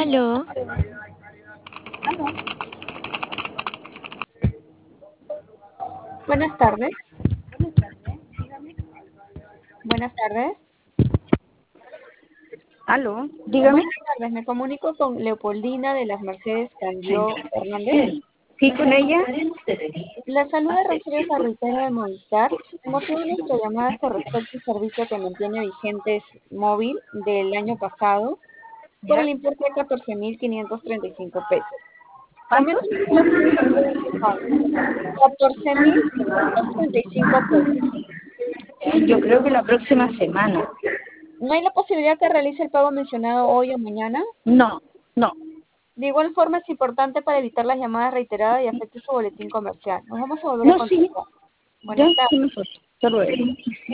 Aló, Buenas tardes. Buenas tardes. Aló, dígame. Buenas tardes. Me comunico con Leopoldina de las Mercedes Candió Hernández. Sí, con ella. La saluda Rosario Carretera de Movistar. El motivo de nuestra llamada es con respecto al servicio que mantiene vigente móvil del año pasado por el importe de 14.535 pesos. ¿Cuánto? Comento que la son 14.535 pesos. Yo creo que la próxima semana. ¿No hay la posibilidad que realice el pago mencionado hoy o mañana? No, no. De igual forma, es importante para evitar las llamadas reiteradas y afecte su boletín comercial. Nos vamos a volver a No, sí. contactar. Ya, Buenas sí, tardes. mejor. Hasta luego.